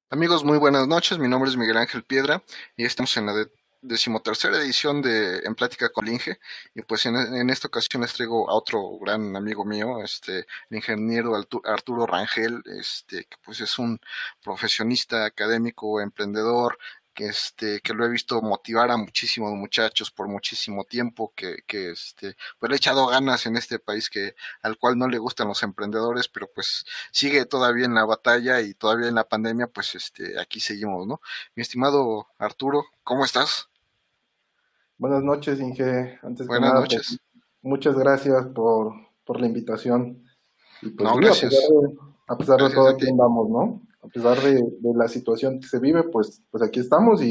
Amigos, muy buenas noches. Mi nombre es Miguel Ángel Piedra y estamos en la decimotercera edición de En Plática con el Inge. Y pues en esta ocasión les traigo a otro gran amigo mío, el ingeniero Arturo Rangel, que pues es un profesionista académico, emprendedor, que lo he visto motivar a muchísimos muchachos por muchísimo tiempo, pues le ha echado ganas en este país al cual no le gustan los emprendedores, pero pues sigue todavía en la batalla y todavía en la pandemia, pues aquí seguimos, ¿no? Mi estimado Arturo, ¿cómo estás? Buenas noches, Inge. Antes que Buenas nada, pues noches. muchas gracias por la invitación. Y pues No, sí, gracias. a pesar de Gracias todo, a aquí ti. andamos, ¿no? A pesar de la situación que se vive, pues aquí estamos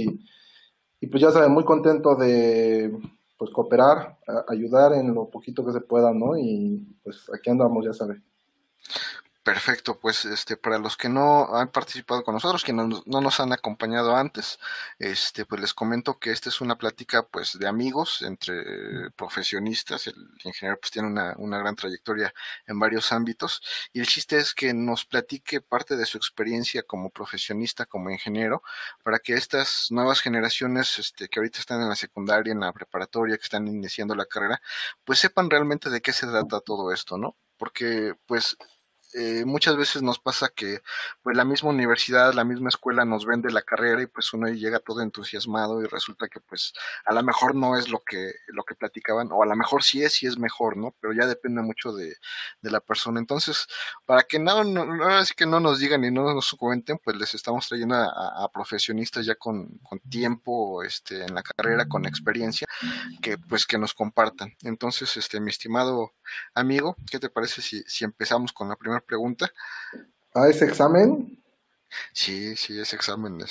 y pues ya saben, muy contento de pues cooperar, ayudar en lo poquito que se pueda, ¿no? Y pues aquí andamos, ya saben. Perfecto, pues para los que no han participado con nosotros, que no nos han acompañado antes, pues les comento que esta es una plática pues de amigos entre profesionistas. El ingeniero pues tiene una gran trayectoria en varios ámbitos y el chiste es que nos platique parte de su experiencia como profesionista, como ingeniero, para que estas nuevas generaciones que ahorita están en la secundaria, en la preparatoria, que están iniciando la carrera, pues sepan realmente de qué se trata todo esto, ¿no? Porque pues muchas veces nos pasa que pues la misma universidad, la misma escuela nos vende la carrera y pues uno ahí llega todo entusiasmado y resulta que pues a lo mejor no es lo que platicaban o a lo mejor sí es mejor, ¿no? Pero ya depende mucho de la persona. Entonces, para que ahora sí que no nos digan y no nos cuenten, pues les estamos trayendo a profesionistas ya con tiempo en la carrera, con experiencia que nos compartan. Entonces, mi estimado amigo, ¿qué te parece si empezamos con la primera pregunta? ¿A ese examen? Sí, sí, ese examen,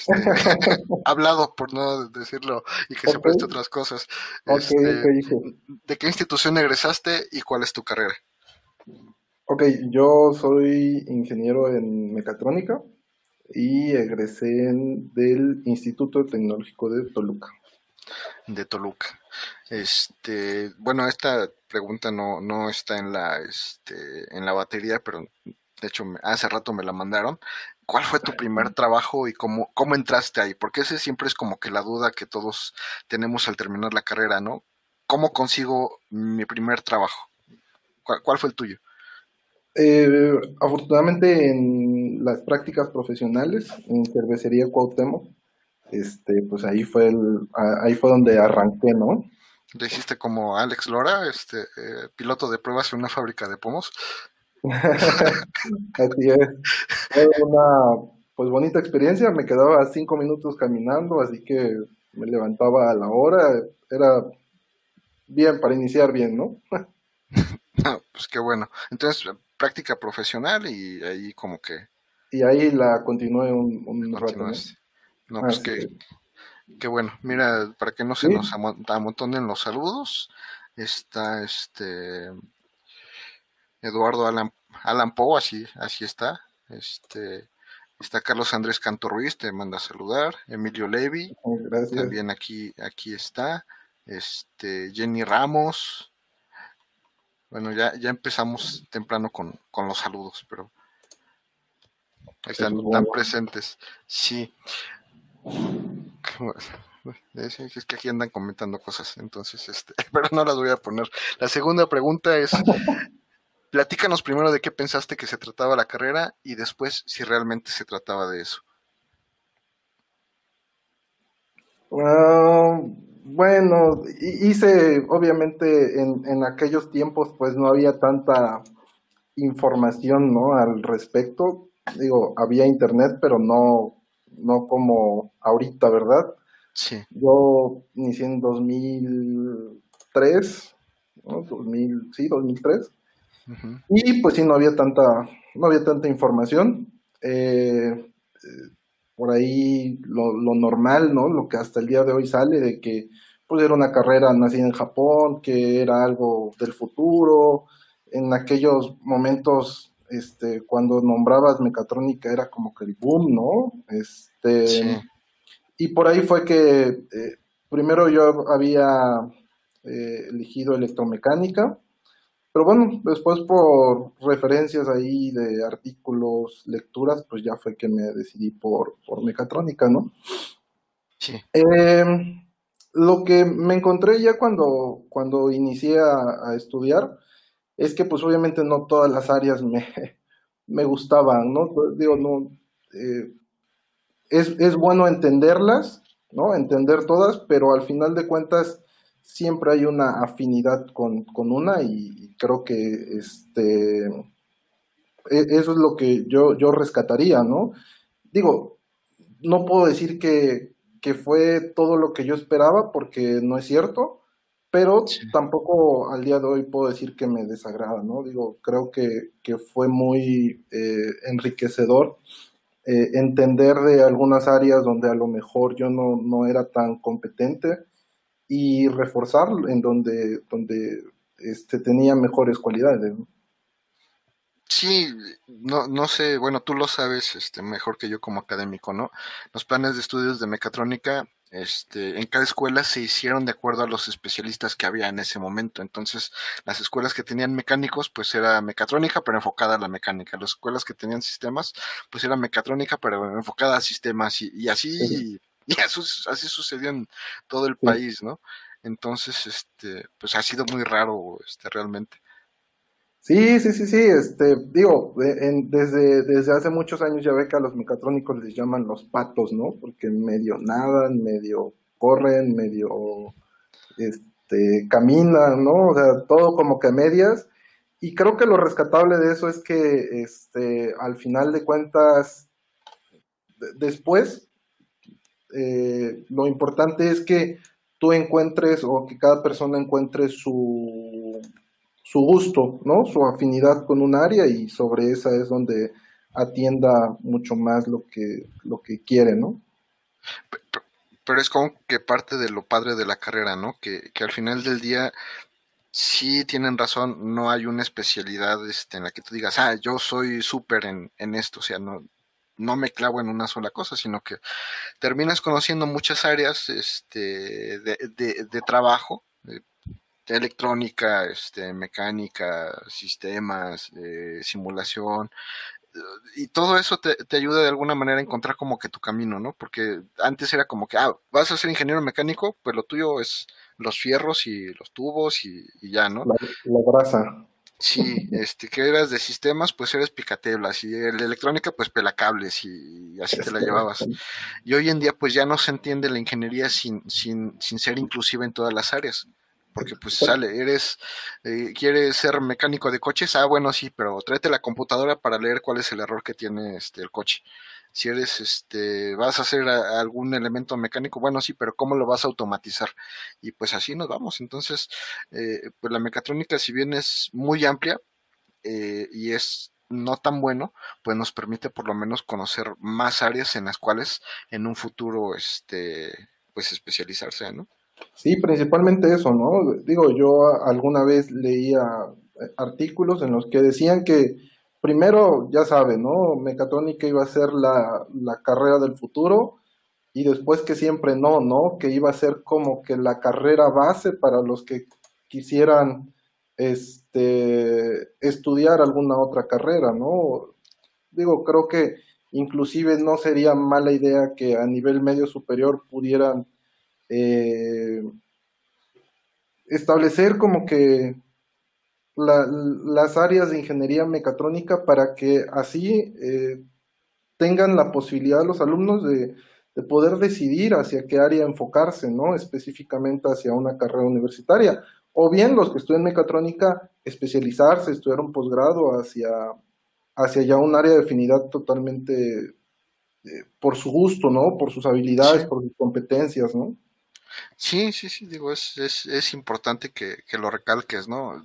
hablado por no decirlo y que se Ok, preste otras cosas. ok, hijo. ¿De qué institución egresaste y cuál es tu carrera? Ok, yo soy ingeniero en mecatrónica y del Instituto Tecnológico de Toluca. De Toluca. Bueno, esta pregunta no está en la batería, pero de hecho hace rato me la mandaron. ¿Cuál fue tu primer trabajo y cómo entraste ahí? Porque ese siempre es como que la duda que todos tenemos al terminar la carrera, ¿no? ¿Cómo consigo mi primer trabajo? ¿Cuál fue el tuyo? Afortunadamente en las prácticas profesionales en cervecería Cuauhtémoc, pues ahí fue donde arranqué, ¿no? ¿Le hiciste como Alex Lora, piloto de pruebas en una fábrica de pomos? Así es. Fue una pues bonita experiencia, me quedaba 5 minutos caminando, así que me levantaba a la hora, era bien para iniciar bien, ¿no? Pues qué bueno. Entonces, práctica profesional y ahí como que Y ahí la continué un rato, ¿no? continuaste. No, pues Así es. qué bueno. Mira, para que no se nos Sí, amontonen los saludos, está Eduardo Alan Poe, así está. Está Carlos Andrés Canto Ruiz, te manda a saludar. Emilio Levi, gracias. también aquí está. Jenny Ramos. Bueno, ya empezamos temprano con los saludos, pero ahí Eso están es tan bueno. presentes. Sí, es que aquí andan comentando cosas, entonces, pero no las voy a poner. La segunda pregunta es, platícanos primero de qué pensaste que se trataba la carrera y después si realmente se trataba de eso. Ah, bueno, hice, obviamente, en aquellos tiempos, pues no había tanta información, ¿no? Al respecto. Digo, había internet, pero no como ahorita, ¿verdad? Sí, Yo inicié en 2003, ¿no? 2000, sí, 2003. ujú, Y pues sí, no había tanta información. Por ahí lo normal, ¿no? Lo que hasta el día de hoy sale de que pues era una carrera nacida en Japón, que era algo del futuro. En aquellos momentos, cuando nombrabas mecatrónica era como que el boom, ¿no? sí, Y por ahí fue que primero yo había elegido electromecánica, Pero bueno, después por referencias ahí de artículos, lecturas, pues ya fue que me decidí por mecatrónica, ¿no? Sí, Eh, lo que me encontré ya cuando inicié a estudiar es que pues obviamente no todas las áreas me gustaban, ¿no? Digo, no, eh, es bueno entenderlas, ¿no? Entender todas, pero al final de cuentas siempre hay una afinidad con una y creo que eso es lo que yo rescataría, ¿no? Digo, no puedo decir que fue todo lo que yo esperaba porque no es cierto, pero sí. tampoco al día de hoy puedo decir que me desagrada, ¿no? Digo, creo que fue muy enriquecedor entender de algunas áreas donde a lo mejor yo no era tan competente y reforzar en donde tenía mejores cualidades, ¿no? Sí, no sé, bueno, tú lo sabes, mejor que yo como académico, ¿no? Los planes de estudios de mecatrónica, en cada escuela se hicieron de acuerdo a los especialistas que había en ese momento. Entonces, las escuelas que tenían mecánicos, pues era mecatrónica, pero enfocada a la mecánica. Las escuelas que tenían sistemas, pues era mecatrónica, pero enfocada a sistemas. Y así, así sucedió en todo el Sí. país, ¿no? Entonces, pues ha sido muy raro, realmente. Sí, sí, sí, sí, digo, desde hace muchos años ya ve que a los mecatrónicos les llaman los patos, ¿no? Porque medio nadan, medio corren, medio, caminan, ¿no? O sea, todo como que a medias. Y creo que lo rescatable de eso es que, al final de cuentas, después, lo importante es que tú encuentres o que cada persona encuentre su gusto, ¿no? Su afinidad con un área y sobre esa es donde atienda mucho más lo que quiere, ¿no? Pero es como que parte de lo padre de la carrera, ¿no? Que al final del día sí tienen razón, no hay una especialidad en la que tú digas, ah, yo soy súper en esto, o sea, no me clavo en una sola cosa, sino que terminas conociendo muchas áreas de trabajo, de electrónica, mecánica, sistemas, simulación, y todo eso te ayuda de alguna manera a encontrar como que tu camino, ¿no? Porque antes era como que, ah, vas a ser ingeniero mecánico, pues lo tuyo es los fierros y los tubos y ya, ¿no? La grasa. Sí, que eras de sistemas, pues eres picatelas, y el de electrónica, pues pelacables, y así te Es la correcto. llevabas. Y hoy en día, pues ya no se entiende la ingeniería sin ser inclusiva en todas las áreas. Porque pues sale, quieres ser mecánico de coches, ah, bueno, sí, pero tráete la computadora para leer cuál es el error que tiene el coche. Si eres, vas a hacer algún elemento mecánico, bueno, sí, pero ¿cómo lo vas a automatizar? Y pues así nos vamos. Entonces, pues la mecatrónica, si bien es muy amplia y es no tan bueno, pues nos permite por lo menos conocer más áreas en las cuales en un futuro, pues especializarse, ¿no? Sí, principalmente eso, ¿no? Digo, yo alguna vez leía artículos en los que decían que primero, ya saben, ¿no? Mecatrónica iba a ser la carrera del futuro y después que siempre no, ¿no? Que iba a ser como que la carrera base para los que quisieran estudiar alguna otra carrera, ¿no? Digo, creo que inclusive no sería mala idea que a nivel medio superior pudieran eh, establecer como que las áreas de ingeniería mecatrónica para que así tengan la posibilidad los alumnos de poder decidir hacia qué área enfocarse, ¿no? Específicamente hacia una carrera universitaria. O bien los que estudian mecatrónica, especializarse, estudiar un posgrado hacia ya un área de afinidad totalmente por su gusto, ¿no? Por sus habilidades, Sí, por sus competencias, ¿no? sí, digo, es importante que lo recalques, ¿no?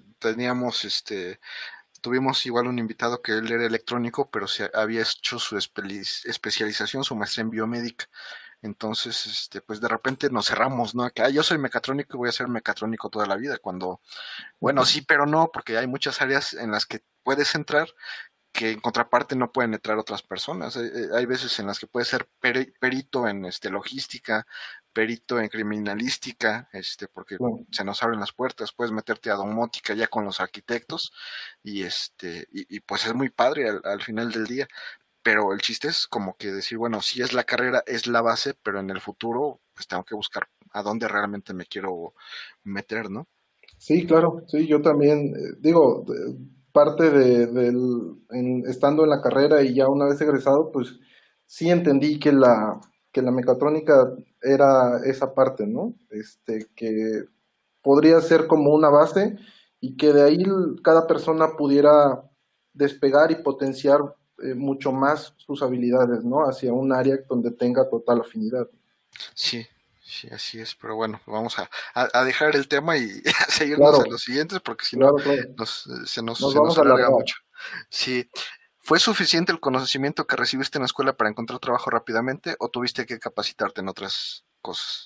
Tuvimos igual un invitado que él era electrónico, pero se había hecho su especialización, su maestría en biomédica. Entonces, pues de repente nos cerramos, ¿no? Que yo soy mecatrónico y voy a ser mecatrónico toda la vida, cuando, bueno, sí, pero no, porque hay muchas áreas en las que puedes entrar que en contraparte no pueden entrar otras personas. Hay veces en las que puedes ser perito en logística, perito en criminalística, porque Bueno, se nos abren las puertas, puedes meterte a domótica ya con los arquitectos y pues es muy padre al final del día. Pero el chiste es como que decir, bueno, sí es la carrera, es la base, pero en el futuro pues tengo que buscar a dónde realmente me quiero meter, ¿no? sí, claro, sí, yo también, digo, parte estando en la carrera y ya una vez egresado, pues sí entendí que la mecatrónica era esa parte, ¿no? Que podría ser como una base y que de ahí cada persona pudiera despegar y potenciar mucho más sus habilidades, ¿no? Hacia un área donde tenga total afinidad. Sí, sí, así es. Pero bueno, vamos a dejar el tema y a seguirnos a Claro, los siguientes, porque si no, claro, claro. Nos se nos vamos a alarga alargar. mucho. Sí. ¿Fue suficiente el conocimiento que recibiste en la escuela para encontrar trabajo rápidamente o tuviste que capacitarte en otras cosas?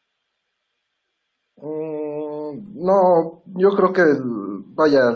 No, yo creo que, vaya,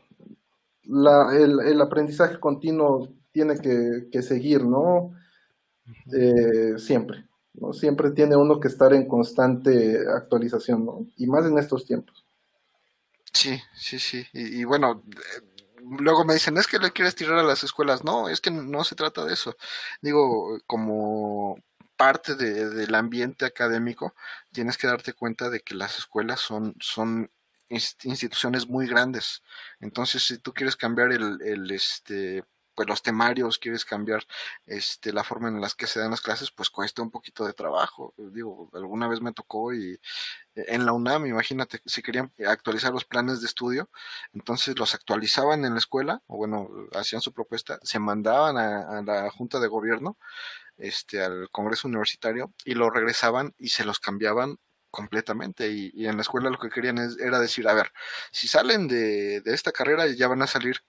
el aprendizaje continuo tiene que seguir, ¿no? Siempre, ¿no? Siempre tiene uno que estar en constante actualización, ¿no? Y más en estos tiempos. Sí, sí, sí. Y bueno, luego me dicen, es que le quieres tirar a las escuelas. No, es que no se trata de eso. Digo, como parte del ambiente académico, tienes que darte cuenta de que las escuelas son instituciones muy grandes. Entonces, si tú quieres cambiar pues los temarios, quieres cambiar la forma en la que se dan las clases, pues cuesta un poquito de trabajo. Digo, alguna vez me tocó y en la UNAM, imagínate, si querían actualizar los planes de estudio, entonces los actualizaban en la escuela, o bueno, hacían su propuesta, se mandaban a la Junta de Gobierno, al Congreso Universitario, y lo regresaban y se los cambiaban completamente. Y en la escuela lo que querían era decir, a ver, si salen de esta carrera ya van a salir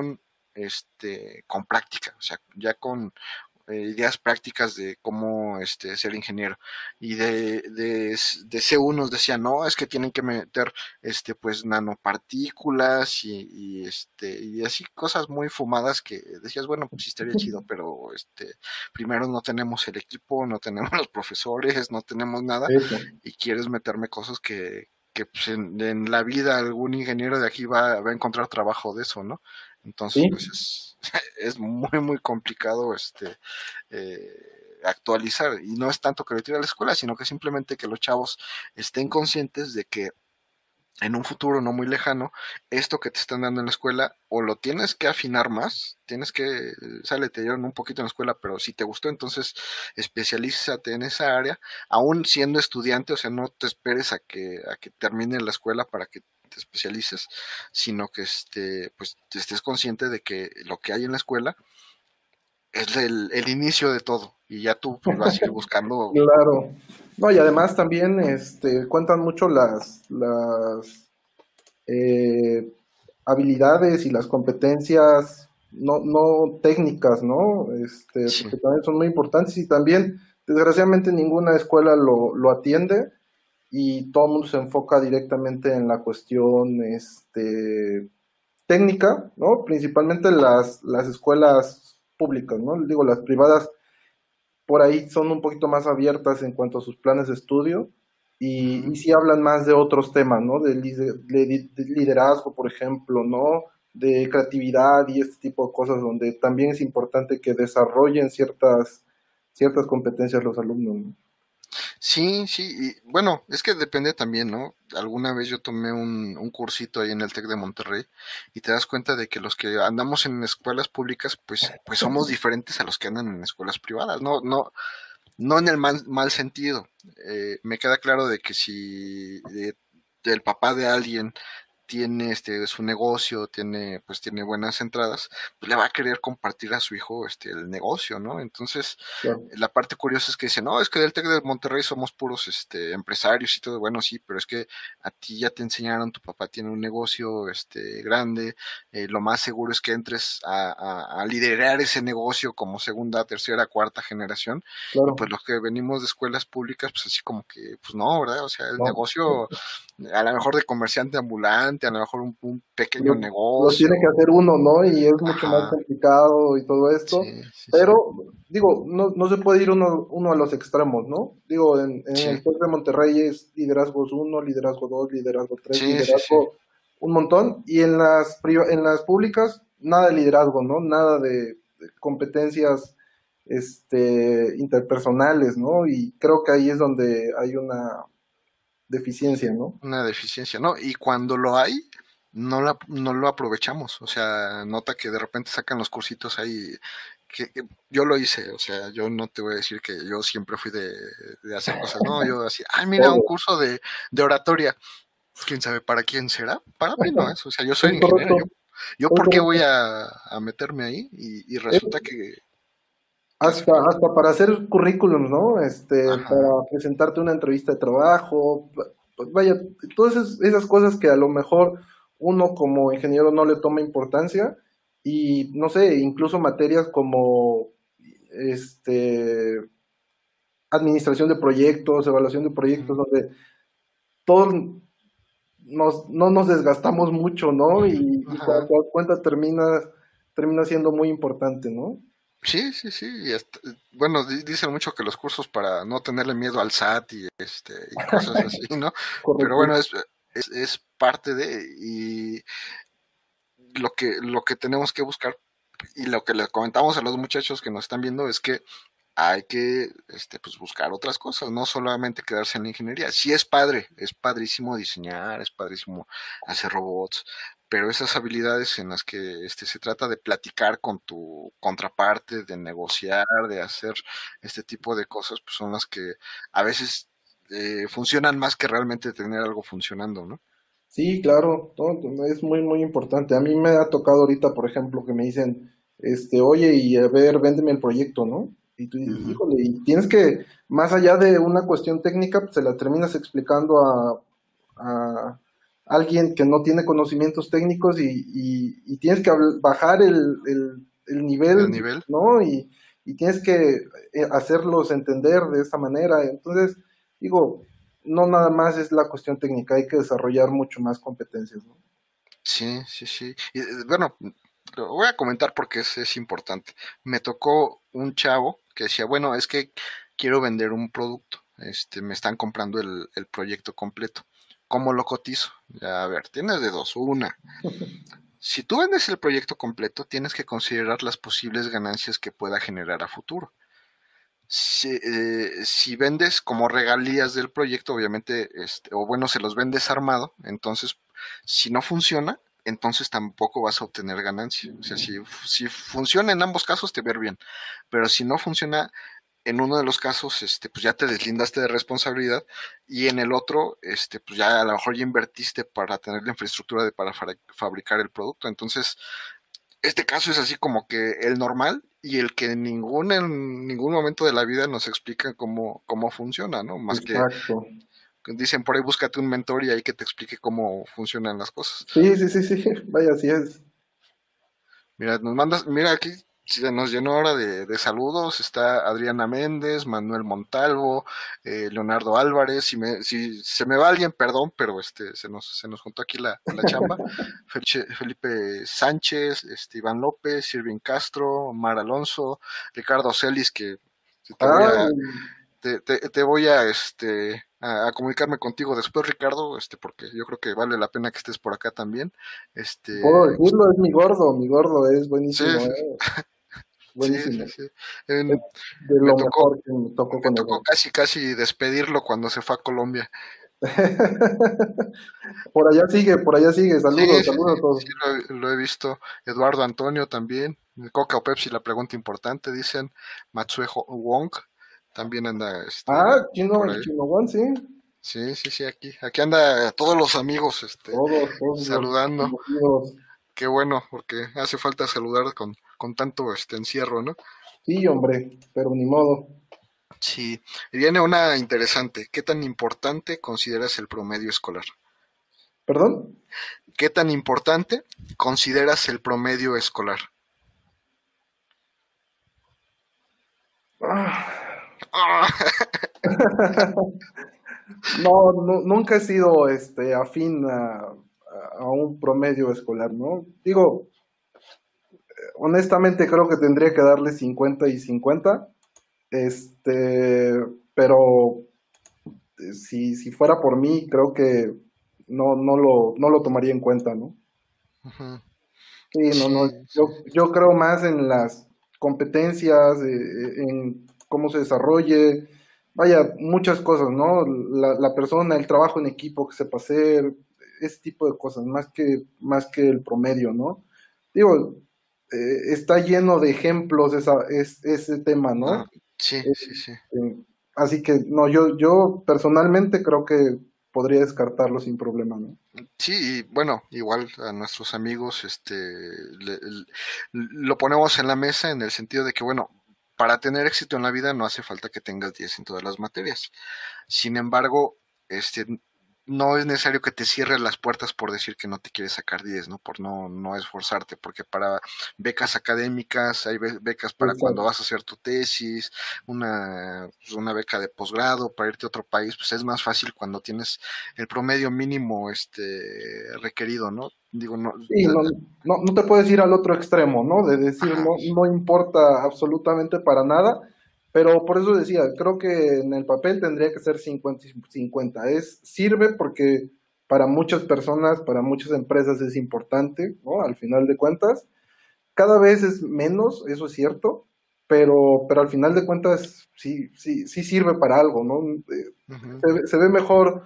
con práctica, o sea, ya con ideas prácticas de cómo ser ingeniero. Y de C1 nos decían, no, es que tienen que meter pues nanopartículas y así cosas muy fumadas que decías, bueno, pues sí estaría chido, pero primero no tenemos el equipo, no tenemos los profesores, no tenemos nada, Eso. y quieres meterme cosas que pues, en la vida algún ingeniero de aquí va a encontrar trabajo de eso, ¿no? Entonces, Sí, pues es muy, muy complicado actualizar. Y no es tanto que lo tire a la escuela, sino que simplemente que los chavos estén conscientes de que en un futuro no muy lejano, esto que te están dando en la escuela, o lo tienes que afinar más, tienes que, sale, te dieron un poquito en la escuela, pero si te gustó, entonces especialízate en esa área, aún siendo estudiante, o sea, no te esperes a que termine la escuela para que te especialices, sino que pues te estés consciente de que lo que hay en la escuela es el inicio de todo, y ya tú pues, vas a ir buscando. claro. No, y además también cuentan mucho las eh, habilidades y las competencias no técnicas, ¿no? Sí, Porque también son muy importantes y también, desgraciadamente, ninguna escuela lo atiende y todo el mundo se enfoca directamente en la cuestión técnica, ¿no? Principalmente las escuelas públicas, ¿no? Digo, las privadas por ahí son un poquito más abiertas en cuanto a sus planes de estudio y ujú. sí hablan más de otros temas, ¿no? De liderazgo, por ejemplo, ¿no? De creatividad y este tipo de cosas donde también es importante que desarrollen ciertas competencias los alumnos, ¿no? Sí, sí, y bueno, es que depende también, ¿no? Alguna vez yo tomé un cursito ahí en el TEC de Monterrey y te das cuenta de que los que andamos en escuelas públicas, pues somos diferentes a los que andan en escuelas privadas, no en el mal sentido. Me queda claro de que si el papá de alguien tiene su negocio, tiene buenas entradas, pues le va a querer compartir a su hijo el negocio, ¿no? Entonces, Claro, la parte curiosa es que dice, no, es que del TEC de Monterrey somos puros empresarios y todo, bueno, sí, pero es que a ti ya te enseñaron, tu papá tiene un negocio grande, lo más seguro es que entres a liderar ese negocio como segunda, tercera, cuarta generación, y pues claro, los que venimos de escuelas públicas, pues así como que, pues no, ¿verdad? O sea, el ¿no? negocio a lo mejor de comerciante ambulante frente a lo mejor un pequeño Los tiene que negocio. hacer uno, ¿no? Y es mucho más Ajá, complicado y todo esto. sí, sí, Pero, sí, digo, no se puede ir uno a los extremos, ¿no? Digo, en sí, el TEC de Monterrey es liderazgos uno, liderazgo 2, liderazgo 3, sí, sí, sí. liderazgo un montón. Y en las públicas, nada de liderazgo, ¿no? Nada de competencias interpersonales, ¿no? Y creo que ahí es donde hay una deficiencia, ¿no? Una deficiencia, ¿no? Y cuando lo hay, no lo aprovechamos. O sea, nota que de repente sacan los cursitos ahí. Que yo lo hice, o sea, yo no te voy a decir que yo siempre fui de hacer cosas, no, yo así, ay, mira, un Todo. curso de oratoria, quién sabe para quién será, para mí no es, o sea, yo soy Es ingeniero, correcto, yo es por qué correcto. voy a meterme ahí y resulta que quién Hasta, sabe, hasta para hacer currículums, ¿no? ajá, Para presentarte una entrevista de trabajo, vaya, todas esas cosas que a lo mejor uno como ingeniero no le toma importancia y no sé, incluso materias como este administración de proyectos, evaluación de proyectos, donde todos no nos desgastamos mucho, ¿no? Y cuando ajá. te das cuenta termina siendo muy importante, ¿no? Sí, sí, sí. Bueno, dicen mucho que los cursos para no tenerle miedo al SAT y cosas así, ¿no? Pero Correcto. bueno, es parte de y lo que tenemos que buscar y lo que le comentamos a los muchachos que nos están viendo es que hay que pues buscar otras cosas, no solamente quedarse en la ingeniería. Sí es padre, es padrísimo diseñar, es padrísimo hacer robots, pero esas habilidades en las que se trata de platicar con tu contraparte, de negociar, de hacer este tipo de cosas, pues son las que a veces funcionan más que realmente tener algo funcionando, ¿no? Sí, claro, no, es muy, muy importante. A mí me ha tocado ahorita, por ejemplo, que me dicen, oye, y a ver, véndeme el proyecto, ¿no? Y tú, Ujú. híjole, y tienes que, más allá de una cuestión técnica, pues se la terminas explicando a alguien que no tiene conocimientos técnicos y tienes que bajar el El nivel, nivel. ¿no? Y tienes que hacerlos entender de esta manera. Entonces, digo, no nada más es la cuestión técnica, hay que desarrollar mucho más competencias, ¿no? Sí, sí, sí. Y, bueno, lo voy a comentar porque es importante. Me tocó un chavo que decía, bueno, es que quiero vender un producto. Me están comprando el proyecto completo. ¿Cómo lo cotizo? Ya, a ver, tienes de dos. Una, si tú vendes el proyecto completo, tienes que considerar las posibles ganancias que pueda generar a futuro. Si vendes como regalías del proyecto, obviamente, o bueno, se los vendes armado, entonces, si no funciona, entonces tampoco vas a obtener ganancia. O sea, si funciona en ambos casos, te ver bien, pero si no funciona en uno de los casos, pues ya te deslindaste de responsabilidad y en el otro, pues ya a lo mejor ya invertiste para tener la infraestructura para fabricar el producto. Entonces, este caso es así como que el normal y el que en ningún momento de la vida nos explica cómo funciona, ¿no? Más que Exacto. dicen por ahí búscate un mentor y ahí que te explique cómo funcionan las cosas. Sí, sí, sí, sí, vaya, así es. Mira, mira aquí se nos llenó ahora de saludos, está Adriana Méndez, Manuel Montalvo, Leonardo Álvarez, si se me va alguien, perdón, pero se nos juntó aquí la chamba, Felipe Sánchez, Iván López, Irving Castro, Mar Alonso, Ricardo Celis, que te voy Ah, a, te voy a comunicarme contigo después, Ricardo, porque yo creo que vale la pena que estés por acá también. puedo Este, decirlo, es mi gordo, es sí, buenísimo, sí, sí, sí, buenísimo. sí. Es de Me lo tocó, mejor que me tocó me conocer. tocó casi despedirlo cuando se fue a Colombia. Por allá sigue, Sí, saludos, sí, saludos a sí, todos. lo he visto. Eduardo Antonio también. Coca o Pepsi, la pregunta importante, dicen. Matsueho Wong también anda Ah, por ahí. Chino One, sí, Sí, sí, sí, aquí anda todos los amigos todos los saludando. conocidos. Qué bueno, porque hace falta saludar con tanto encierro, ¿no? Sí, hombre, pero ni modo. Sí, y viene una interesante. ¿Qué tan importante consideras el promedio escolar? ¿Perdón? ¿Qué tan importante consideras el promedio escolar? Ah, Ah, no, nunca he sido afín a un promedio escolar, ¿no? Digo, honestamente creo que tendría que darle 50 y 50, este, pero si fuera por mí, creo que no lo tomaría en cuenta, ¿no? Ujú. Sí, no, Sí, sí. yo creo más en las competencias, en cómo se desarrolle, vaya, muchas cosas, ¿no? La persona, el trabajo en equipo que sepa hacer, ese tipo de cosas, más que el promedio, ¿no? Digo, está lleno de ejemplos ese tema, No, ¿no? sí, Eh, sí, sí. Así que, no, yo personalmente creo que podría descartarlo sin problema, ¿no? Sí, y bueno, igual a nuestros amigos, lo ponemos en la mesa en el sentido de que, bueno, para tener éxito en la vida no hace falta que tengas 10 en todas las materias. Sin embargo, no es necesario que te cierres las puertas por decir que no te quieres sacar 10, ¿no? Por no esforzarte, porque para becas académicas, hay becas para cuando Exacto. vas a hacer tu tesis, una beca de posgrado para irte a otro país, pues es más fácil cuando tienes el promedio mínimo requerido, ¿no? Digo, no, Sí, no te puedes ir al otro extremo, ¿no? De decir, ajá, no importa absolutamente para nada, pero por eso decía, creo que en el papel tendría que ser 50 y 50. Sirve porque para muchas personas, para muchas empresas es importante, ¿no? Al final de cuentas, cada vez es menos, eso es cierto, pero al final de cuentas sí sirve para algo, ¿no? ujú, Se ve mejor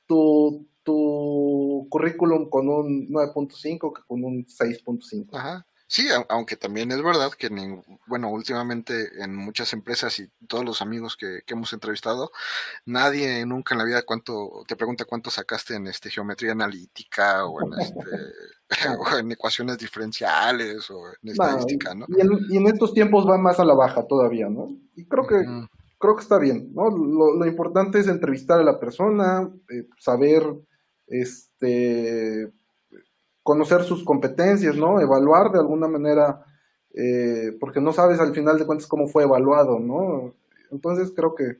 tu currículum con un 9.5 que con un 6.5. ajá. Sí, aunque también es verdad que, bueno, últimamente en muchas empresas y todos los amigos que hemos entrevistado, nadie nunca en la vida te pregunta cuánto sacaste en geometría analítica o en No, o en ecuaciones diferenciales o en no, estadística, ¿no? y en estos tiempos va más a la baja todavía, ¿no? Y Ujú. creo que está bien, ¿no? Lo importante es entrevistar a la persona, saber, este, conocer sus competencias, ¿no? Evaluar de alguna manera, porque no sabes al final de cuentas cómo fue evaluado, ¿no? Entonces creo que,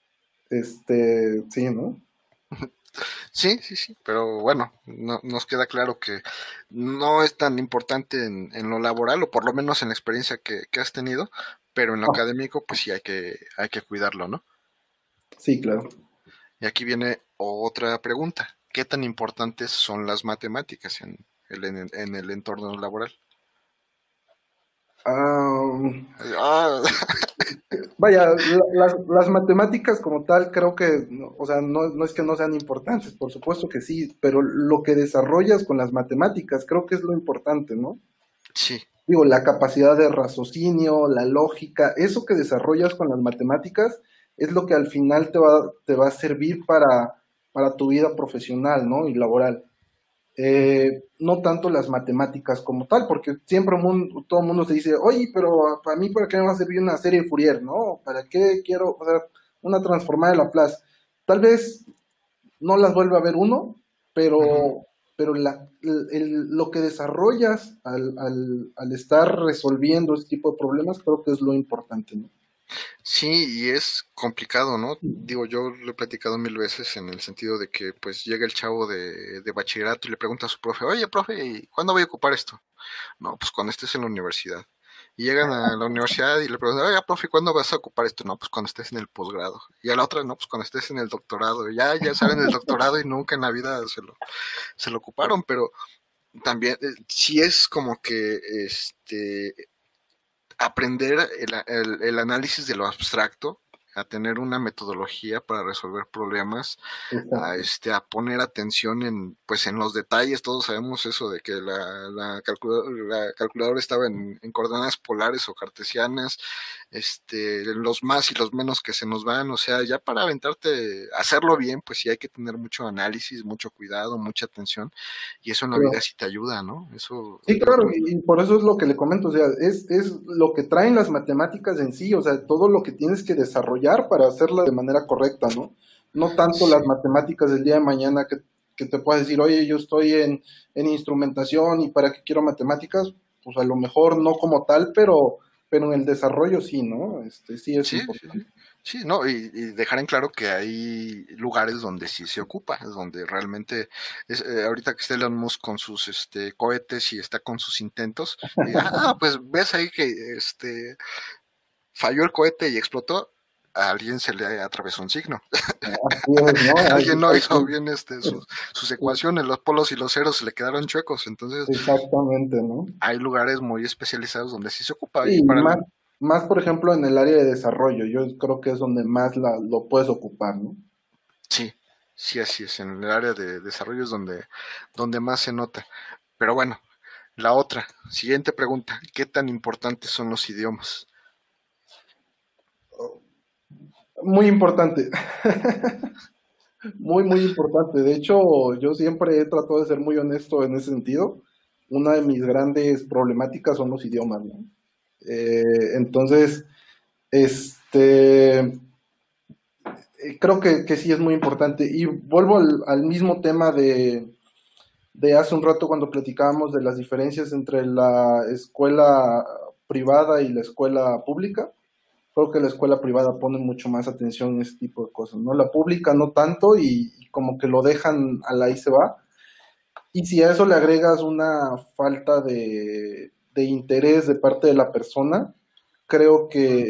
sí, ¿no? Sí, sí, sí, pero bueno, nos queda claro que no es tan importante en lo laboral, o por lo menos en la experiencia que has tenido, pero en lo Ah, académico, pues sí hay que cuidarlo, ¿no? sí, claro. Y aquí viene otra pregunta. ¿Qué tan importantes son las matemáticas en el entorno laboral? Ah, Ah, vaya, las matemáticas como tal creo que, o sea, no es que no sean importantes, por supuesto que sí, pero lo que desarrollas con las matemáticas creo que es lo importante, ¿no? sí, Digo, la capacidad de raciocinio, la lógica, eso que desarrollas con las matemáticas es lo que al final te va a servir para tu vida profesional, ¿no? Y laboral. No tanto las matemáticas como tal, porque siempre todo el mundo se dice, oye, pero para mí, ¿para qué me va a servir una serie de Fourier, no? ¿Para qué quiero, o sea, una transformada de Laplace? Tal vez no las vuelve a ver uno, ujú. pero lo que desarrollas al estar resolviendo este tipo de problemas, creo que es lo importante, ¿no? Sí, y es complicado, ¿no? Digo, yo lo he platicado mil veces en el sentido de que pues llega el chavo de bachillerato y le pregunta a su profe, oye, profe, ¿y cuándo voy a ocupar esto? No, pues cuando estés en la universidad. Y llegan a la universidad y le preguntan, oye, profe, ¿cuándo vas a ocupar esto? No, pues cuando estés en el posgrado. Y a la otra, no, pues cuando estés en el doctorado. Y ya saben el doctorado y nunca en la vida se lo ocuparon, pero también sí es como que aprender el análisis de lo abstracto, a tener una metodología para resolver problemas, Exacto. a poner atención pues en los detalles. Todos sabemos eso de que la calculadora estaba en coordenadas polares o cartesianas, los más y los menos que se nos van, o sea, ya para aventarte, hacerlo bien, pues sí hay que tener mucho análisis, mucho cuidado, mucha atención, y eso en la vida Pero, sí te ayuda, ¿no? Eso sí, claro, y por eso es lo que le comento, o sea, es lo que traen las matemáticas en sí, o sea, todo lo que tienes que desarrollar para hacerla de manera correcta, ¿no? No tanto las sí, matemáticas del día de mañana que te puedas decir, oye, yo estoy en instrumentación y para qué quiero matemáticas, pues a lo mejor no como tal, pero en el desarrollo sí, ¿no? Sí es sí, sí, sí. importante. Sí, no, y dejar en claro que hay lugares donde sí se ocupa, donde realmente ahorita que está Elon Musk con sus cohetes y está con sus intentos, pues ves ahí que falló el cohete y explotó, a alguien se le atravesó un signo. Así es, ¿no? Alguien no hizo Exactamente, bien sus ecuaciones, los polos y los ceros se le quedaron chuecos, entonces exactamente, ¿no? hay lugares muy especializados donde sí se ocupa y Y para más, más, por ejemplo, en el área de desarrollo, yo creo que es donde más lo puedes ocupar, ¿no? sí, sí así es, en el área de desarrollo es donde más se nota. Pero bueno, la otra, siguiente pregunta, ¿qué tan importantes son los idiomas? Muy importante, muy, muy importante. De hecho, yo siempre he tratado de ser muy honesto en ese sentido. Una de mis grandes problemáticas son los idiomas, ¿no? Entonces, este, creo que sí es muy importante. Y vuelvo al mismo tema de hace un rato cuando platicábamos de las diferencias entre la escuela privada y la escuela pública. Creo que la escuela privada pone mucho más atención en ese tipo de cosas, ¿no? La pública no tanto y como que lo dejan a la ahí se va. Y si a eso le agregas una falta de interés de parte de la persona, creo que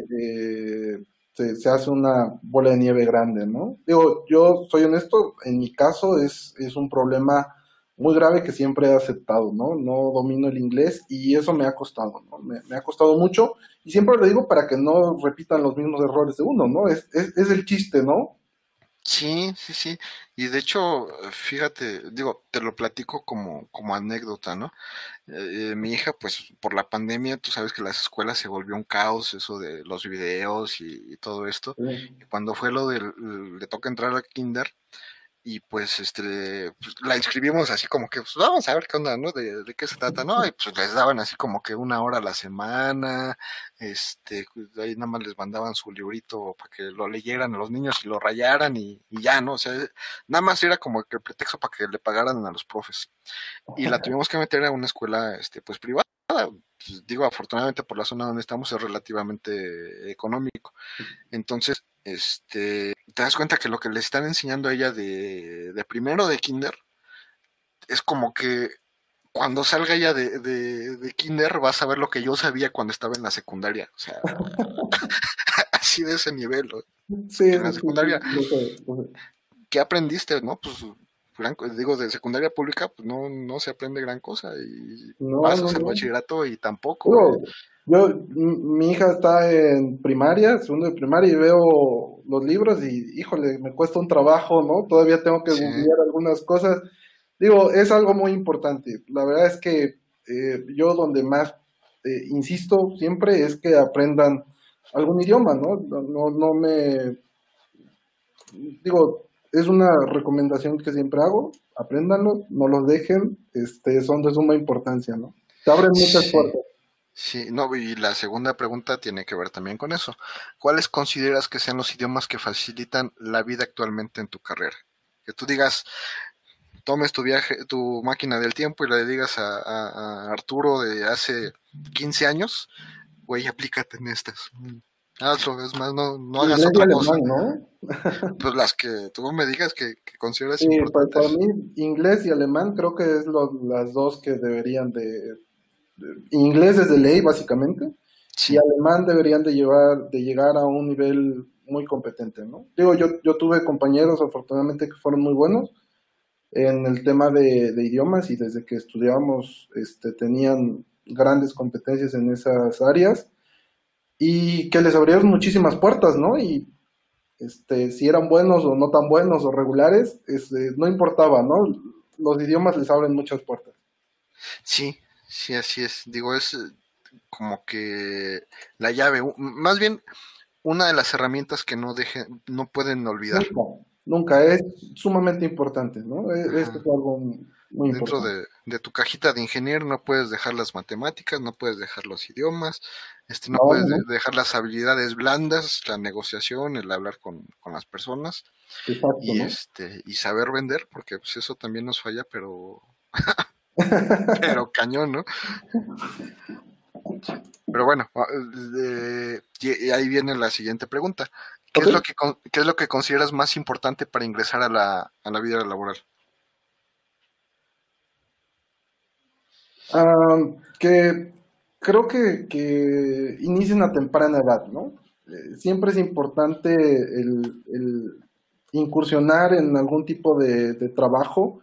se hace una bola de nieve grande, ¿no? Digo, yo soy honesto, en mi caso es un problema muy grave que siempre he aceptado, ¿no? No domino el inglés y eso me ha costado, ¿no? Me ha costado mucho y siempre lo digo para que no repitan los mismos errores de uno, ¿no? Es el chiste, ¿no? Sí, sí, sí. Y de hecho, fíjate, digo, te lo platico como anécdota, ¿no? Mi hija, pues por la pandemia, tú sabes que las escuelas se volvió un caos, eso de los videos y todo esto. Y cuando fue lo del, le toca entrar al kinder, y pues pues, la inscribimos así como que pues vamos a ver qué onda, ¿no? De qué se trata, ¿no? Y pues les daban así como que una hora a la semana, pues, ahí nada más les mandaban su librito para que lo leyeran a los niños y lo rayaran y ya, ¿no? O sea, nada más era como que el pretexto para que le pagaran a los profes. Y la tuvimos que meter a una escuela, pues privada. Pues, digo, afortunadamente por la zona donde estamos es relativamente económico. Entonces, te das cuenta que lo que le están enseñando a ella de primero de kinder es como que cuando salga ella de kinder vas a ver lo que yo sabía cuando estaba en la secundaria. O sea, así de ese nivel. ¿No? Sí, Que en la sí, secundaria, lo sé, lo sé. ¿qué aprendiste? ¿No? Pues digo, de secundaria pública, pues no se aprende gran cosa. Y No, no, pasas el no. bachillerato y tampoco. Digo, mi hija está en primaria, segundo de primaria, y veo los libros y, híjole, me cuesta un trabajo, ¿no? Todavía tengo que Sí, googlear algunas cosas. Digo, es algo muy importante. La verdad es que yo donde más insisto siempre es que aprendan algún idioma, ¿no? No me, digo, es una recomendación que siempre hago, apréndanlo, no los dejen, son de suma importancia, ¿no? Te abren muchas sí. puertas. Sí, no, y la segunda pregunta tiene que ver también con eso. ¿Cuáles consideras que sean los idiomas que facilitan la vida actualmente en tu carrera? Que tú digas, tomes tu viaje, tu máquina del tiempo y le digas a Arturo de hace 15 años, güey, aplícate en estas. Hazlo, es más, no hagas Inglés y otra cosa. alemán, ¿no? Pues las que tú me digas que consideras Sí, para importantes. mí inglés y alemán creo que es las dos que deberían inglés es de ley básicamente y Sí, alemán deberían de llegar a un nivel muy competente, ¿no? Digo, yo tuve compañeros afortunadamente que fueron muy buenos en el tema de idiomas y desde que estudiábamos tenían grandes competencias en esas áreas y que les abrieron muchísimas puertas, ¿no? Y si eran buenos o no tan buenos o regulares, no importaba, ¿no? Los idiomas les abren muchas puertas. sí, sí, así es. Digo, es como que la llave, más bien una de las herramientas que no pueden olvidar. Nunca, nunca, es sumamente importante, ¿no? Esto es Ajá. algo muy Dentro importante. de tu cajita de ingeniero no puedes dejar las matemáticas, no puedes dejar los idiomas, no No, puedes no, dejar las habilidades blandas, la negociación, el hablar con las personas exacto, y ¿no? y saber vender, porque pues eso también nos falla, pero cañón, ¿no? Pero bueno, y ahí viene la siguiente pregunta. ¿Qué ¿Ok? es lo que, qué es lo que consideras más importante para ingresar a la vida laboral? Que creo que inicien a temprana edad, ¿no? Siempre es importante el incursionar en algún tipo de trabajo,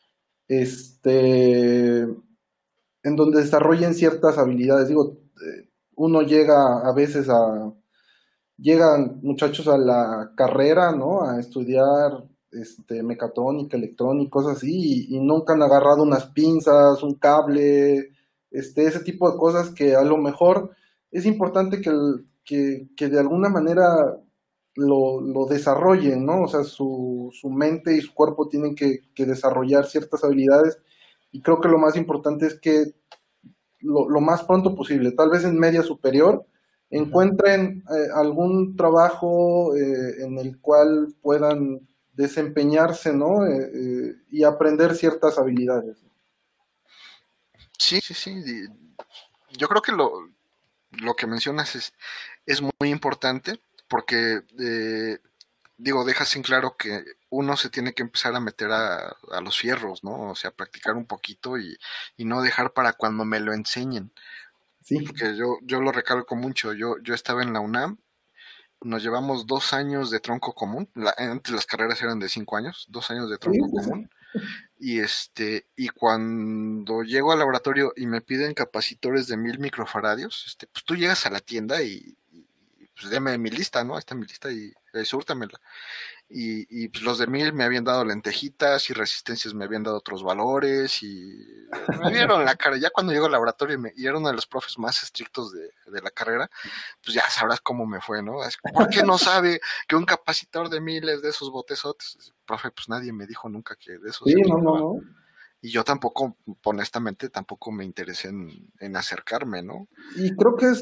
este, en donde desarrollen ciertas habilidades. Digo, uno llega a veces llegan muchachos a la carrera, ¿no? A estudiar mecatrónica, electrónica, cosas así, y nunca han agarrado unas pinzas, un cable, ese tipo de cosas que a lo mejor es importante que de alguna manera lo desarrollen, ¿no? O sea, su mente y su cuerpo tienen que desarrollar ciertas habilidades, y creo que lo más importante es que lo más pronto posible, tal vez en media superior, Ujú. encuentren algún trabajo en el cual puedan desempeñarse, ¿no? Y aprender ciertas habilidades. Sí, sí, sí. Yo creo que lo que mencionas es muy importante porque, digo, dejas en claro que uno se tiene que empezar a meter a los fierros, ¿no? O sea, practicar un poquito y no dejar para cuando me lo enseñen. Sí, Porque yo lo recalco mucho. Yo estaba en la UNAM, nos llevamos 2 años de tronco común. Antes las carreras eran de 5 años, 2 años de sí, tronco sí, común. sí. Y cuando llego al laboratorio y me piden capacitores de 1000 microfaradios, pues tú llegas a la tienda y pues deme mi lista, ¿no? Esta es mi lista y súrtamela. Y pues los de 1000 me habían dado lentejitas y resistencias me habían dado otros valores y me vieron la cara. Ya cuando llego al laboratorio y era uno de los profes más estrictos de la carrera, pues ya sabrás cómo me fue, ¿no? ¿Por qué no sabe que un capacitor de miles de esos botezotes? Profe, pues nadie me dijo nunca que de eso Sí, se no, no, trataba. no. Y yo tampoco, honestamente, tampoco me interesé en acercarme, ¿no? Y creo que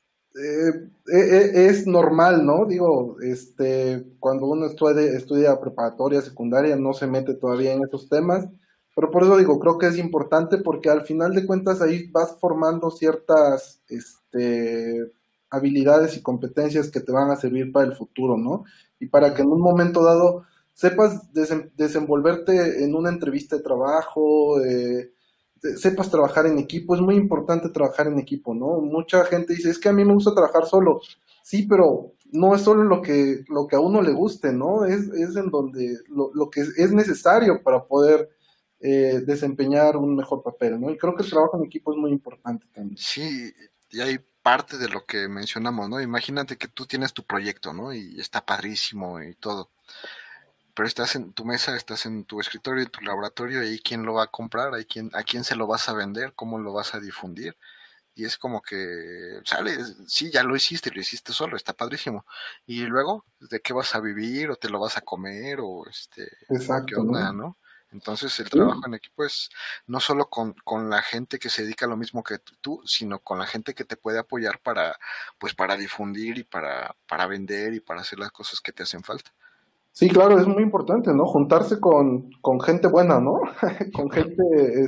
es normal, ¿no? Digo, cuando uno estudia preparatoria, secundaria, no se mete todavía en esos temas, pero por eso digo, creo que es importante porque al final de cuentas ahí vas formando ciertas, habilidades y competencias que te van a servir para el futuro, ¿no? Y para que Ujú. en un momento dado sepas desenvolverte en una entrevista de trabajo, sepas trabajar en equipo, es muy importante trabajar en equipo, ¿no? Mucha gente dice, es que a mí me gusta trabajar solo. Sí, pero no es solo lo que a uno le guste, ¿no? Es en donde lo que es necesario para poder desempeñar un mejor papel, ¿no? Y creo que el trabajo en equipo es muy importante también. Sí, y hay parte de lo que mencionamos, ¿no? Imagínate que tú tienes tu proyecto, ¿no? Y está padrísimo y todo. Pero estás en tu mesa, estás en tu escritorio, en tu laboratorio, y ahí quién lo va a comprar, a quién se lo vas a vender, cómo lo vas a difundir. Y es como que, sale, sí, ya lo hiciste solo, está padrísimo. Y luego, ¿de qué vas a vivir? ¿O te lo vas a comer? ¿O qué Exacto, onda, ¿no? no? Entonces el trabajo Sí, en equipo es no solo con la gente que se dedica a lo mismo que tú, sino con la gente que te puede apoyar pues para difundir y para vender y para hacer las cosas que te hacen falta. sí, claro, es muy importante, ¿no? Juntarse con gente buena, ¿no? Con gente,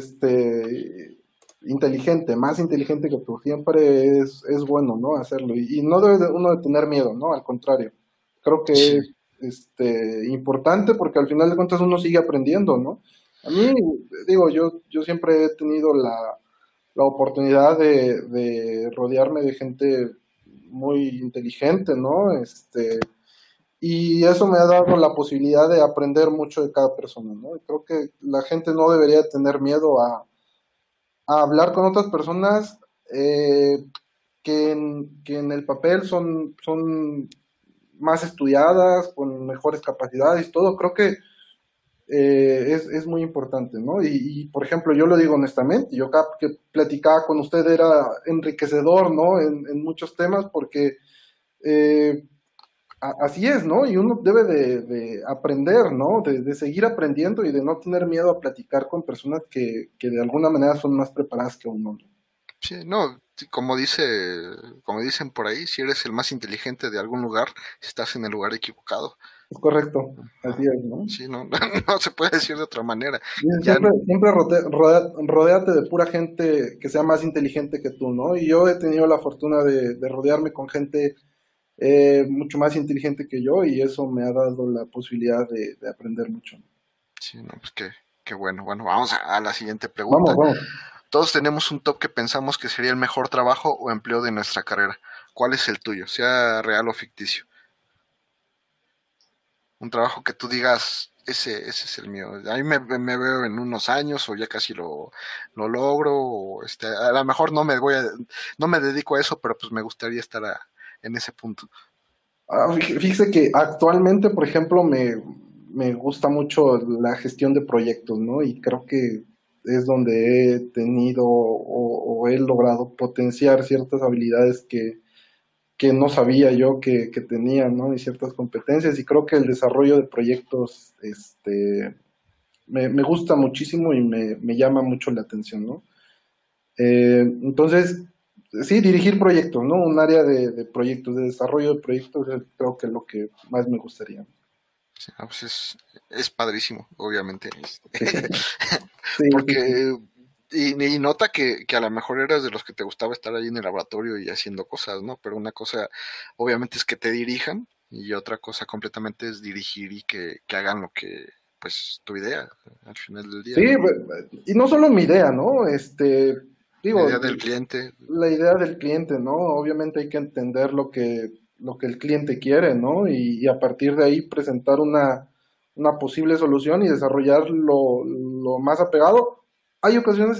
inteligente, más inteligente que tú. Siempre es bueno, ¿no? Hacerlo. Y no debe uno de tener miedo, ¿no? Al contrario. Creo que Sí, es, importante porque al final de cuentas uno sigue aprendiendo, ¿no? A mí, digo, yo siempre he tenido la oportunidad de rodearme de gente muy inteligente, ¿no? Y eso me ha dado la posibilidad de aprender mucho de cada persona, ¿no? Y creo que la gente no debería tener miedo a hablar con otras personas que en el papel son más estudiadas, con mejores capacidades y todo. Creo que es muy importante, ¿no? Por ejemplo, yo lo digo honestamente, yo cada que platicaba con usted era enriquecedor, ¿no? En muchos temas porque eh, así es, ¿no? Y uno debe de aprender, ¿no? De seguir aprendiendo y de no tener miedo a platicar con personas que de alguna manera son más preparadas que uno, ¿no? sí, no, sí, como dicen por ahí, si eres el más inteligente de algún lugar, estás en el lugar equivocado. Es correcto, así Ajá. es, ¿no? Sí, no, no se puede decir de otra manera. Dice, Ya, siempre rodéate de pura gente que sea más inteligente que tú, ¿no? Y yo he tenido la fortuna de rodearme con gente mucho más inteligente que yo y eso me ha dado la posibilidad de aprender mucho. Sí, no, pues qué bueno. Bueno, vamos a la siguiente Vamos, pregunta. vamos. Todos tenemos un top que pensamos que sería el mejor trabajo o empleo de nuestra carrera. ¿Cuál es el tuyo? Sea real o ficticio. Un trabajo que tú digas, ese es el mío. A mí me veo en unos años o ya casi lo logro. O a lo mejor no me dedico a eso, pero pues me gustaría estar en ese punto. Fíjese que actualmente, por ejemplo, me gusta mucho la gestión de proyectos, ¿no? Y creo que es donde he tenido o he logrado potenciar ciertas habilidades que no sabía yo que tenía, ¿no? Y ciertas competencias. Y creo que el desarrollo de proyectos, me gusta muchísimo y me llama mucho la atención, ¿no? Entonces, sí, dirigir proyectos, ¿no? Un área de proyectos, de desarrollo de proyectos, creo que es lo que más me gustaría. Sí, no, pues es padrísimo, obviamente. Sí, sí, sí. Porque, y nota que a lo mejor eras de los que te gustaba estar ahí en el laboratorio y haciendo cosas, ¿no? Pero una cosa, obviamente, es que te dirijan y otra cosa completamente es dirigir y que hagan lo que, pues, tu idea al final del día, Sí, ¿no? y no solo mi idea, ¿no? La Digo, idea del cliente, la idea del cliente, ¿no? Obviamente hay que entender lo que el cliente quiere, ¿no? Y a partir de ahí presentar una posible solución y desarrollar lo más apegado. Hay ocasiones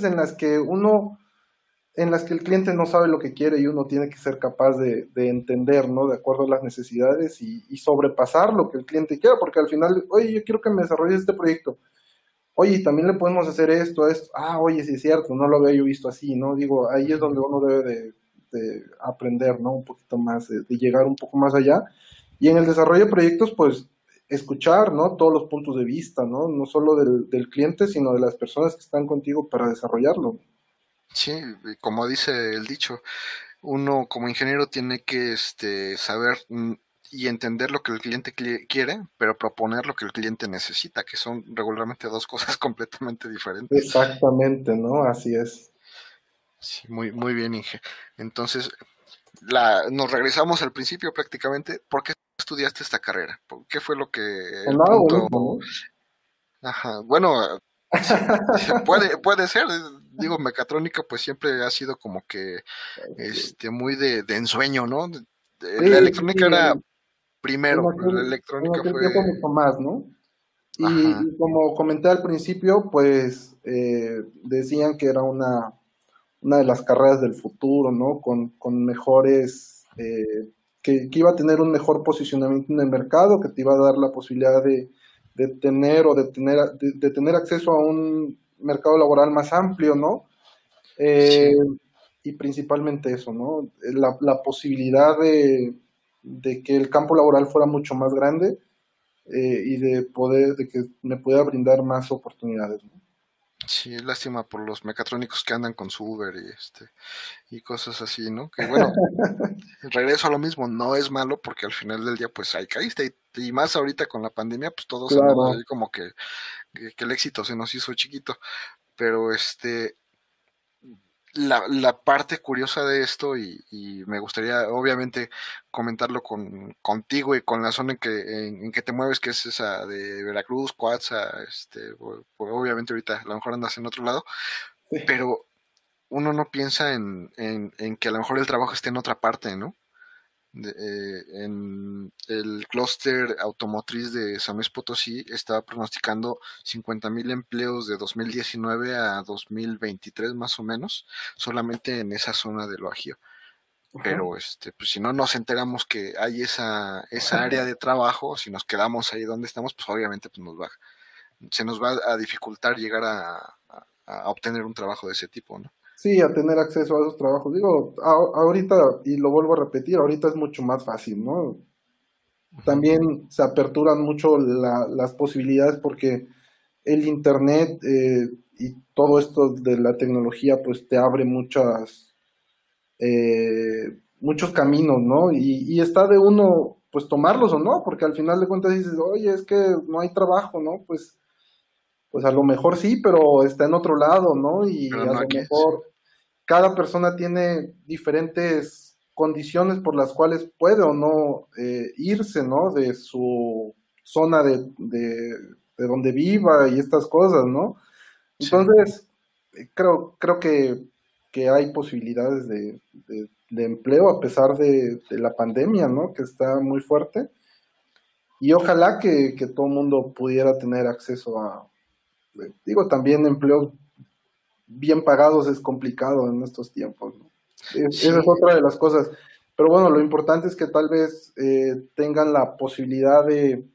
en las que el cliente no sabe lo que quiere y uno tiene que ser capaz de entender, ¿no? De acuerdo a las necesidades y sobrepasar lo que el cliente quiera, porque al final, oye, yo quiero que me desarrolles este proyecto. Oye, también le podemos hacer esto, esto. Ah, oye, sí es cierto, no lo había yo visto así, ¿no? Digo, ahí es donde uno debe de aprender, ¿no? Un poquito más, de llegar un poco más allá. Y en el desarrollo de proyectos, pues, escuchar, ¿no? Todos los puntos de vista, ¿no? No solo del cliente, sino de las personas que están contigo para desarrollarlo. sí, y como dice el dicho, uno como ingeniero tiene que saber y entender lo que el cliente quiere, pero proponer lo que el cliente necesita, que son regularmente dos cosas completamente diferentes. Exactamente, ¿no? Así es. Sí, muy bien, Inge. Entonces, nos regresamos al principio prácticamente. ¿Por qué estudiaste esta carrera? ¿Qué fue lo que el Sonaba punto? bonito, ¿no? Ajá, bueno, sí, puede ser. Digo, mecatrónica pues siempre ha sido como que muy de ensueño, ¿no? Sí, La sí, sí, electrónica era primero, la en electrónica aquel tiempo fue, mucho más, ¿no? ajá, Y como comenté al principio, pues decían que era una de las carreras del futuro, ¿no? Con mejores, que iba a tener un mejor posicionamiento en el mercado, que te iba a dar la posibilidad de tener o de tener acceso a un mercado laboral más amplio, ¿no? Eh, sí, y principalmente eso, ¿no? La posibilidad de que el campo laboral fuera mucho más grande y de que me pueda brindar más oportunidades, ¿no? sí, lástima por los mecatrónicos que andan con su Uber y cosas así, ¿no? Que bueno, regreso a lo mismo, no es malo porque al final del día pues ahí caíste y más ahorita con la pandemia pues todos andamos Claro. ahí como que el éxito se nos hizo chiquito, pero la parte curiosa de esto y me gustaría obviamente comentarlo contigo y con la zona en que te mueves, que es esa de Veracruz, Coatza, obviamente ahorita a lo mejor andas en otro lado, Sí. pero uno no piensa en que a lo mejor el trabajo esté en otra parte, ¿no? En el clúster automotriz de San Luis Potosí estaba pronosticando 50,000 empleos de 2019 a 2023 más o menos, solamente en esa zona del Bajío. Ajá. Pero pues si no nos enteramos que hay esa área de trabajo, si nos quedamos ahí donde estamos, pues obviamente pues se nos va a dificultar llegar a obtener un trabajo de ese tipo, ¿no? Sí, a tener acceso a esos trabajos. Digo, ahorita, y lo vuelvo a repetir, ahorita es mucho más fácil, ¿no? Ujú. También se aperturan mucho las posibilidades porque el Internet y todo esto de la tecnología pues te abre muchos caminos, ¿no? Y está de uno pues tomarlos o no, porque al final de cuentas dices, oye, es que no hay trabajo, ¿no? Pues a lo mejor sí, pero está en otro lado, ¿no? Y Pero a no lo aquí, sí. mejor cada persona tiene diferentes, condiciones por las cuales puede o no irse, ¿no? De su zona de donde viva y estas cosas, ¿no? Sí, Entonces, creo que hay posibilidades de empleo a pesar de la pandemia, ¿no? Que está muy fuerte. Y ojalá que todo el mundo pudiera tener acceso a, digo, también empleos bien pagados es complicado en estos tiempos, ¿no? Esa es sí, otra de las cosas. Pero bueno, lo importante es que tal vez tengan la posibilidad de,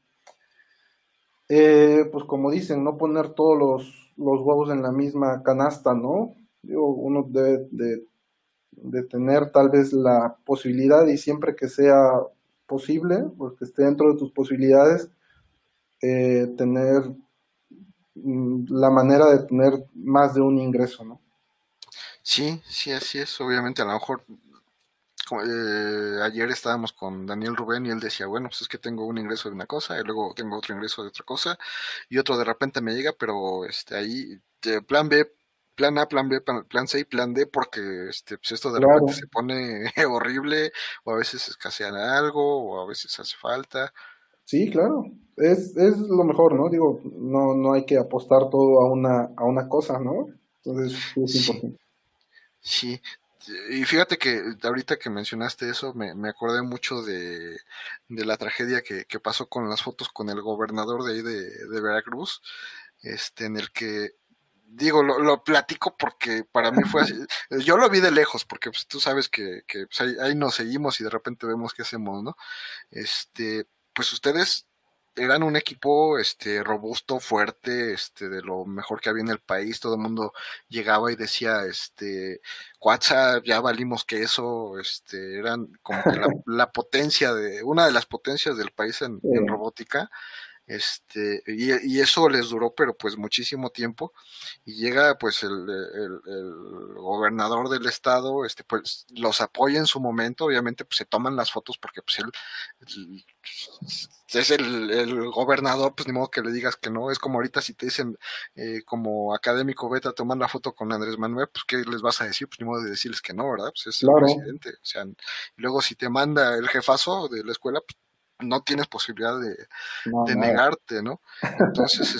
pues como dicen, no poner todos los huevos en la misma canasta, ¿no? Digo, uno debe de tener tal vez la posibilidad y siempre que sea posible, porque esté dentro de tus posibilidades, tener la manera de tener más de un ingreso, ¿no? sí, sí, así es. Obviamente, a lo mejor ayer estábamos con Daniel Rubén y él decía, bueno, pues es que tengo un ingreso de una cosa y luego tengo otro ingreso de otra cosa y otro de repente me llega, pero ahí plan B, plan A, plan B, plan C y plan D porque pues esto de repente Claro, se pone horrible o a veces escasea algo o a veces hace falta. sí, claro. Es lo mejor, ¿no? Digo, no hay que apostar todo a una cosa, ¿no? Entonces, sí es Sí, importante. sí. Y fíjate que ahorita que mencionaste eso, me acordé mucho de la tragedia que pasó con las fotos con el gobernador de ahí de Veracruz, en el que, digo, lo platico porque para mí fue así, yo lo vi de lejos, porque pues, tú sabes que pues, ahí nos seguimos y de repente vemos qué hacemos, ¿no? Pues ustedes eran un equipo robusto, fuerte, de lo mejor que había en el país, todo el mundo llegaba y decía, WhatsApp, ya valimos queso, eran como que la potencia una de las potencias del país en robótica, y eso les duró, pero pues muchísimo tiempo, y llega pues el gobernador del estado, pues los apoya en su momento, obviamente pues se toman las fotos porque pues él es el gobernador, pues ni modo que le digas que no, es como ahorita si te dicen como académico vete a tomar la foto con Andrés Manuel, pues qué les vas a decir, pues ni modo de decirles que no, ¿verdad? Pues es el Claro. presidente, o sea, y luego si te manda el jefazo de la escuela, pues no tienes posibilidad No, de nada. negarte, ¿no? Entonces,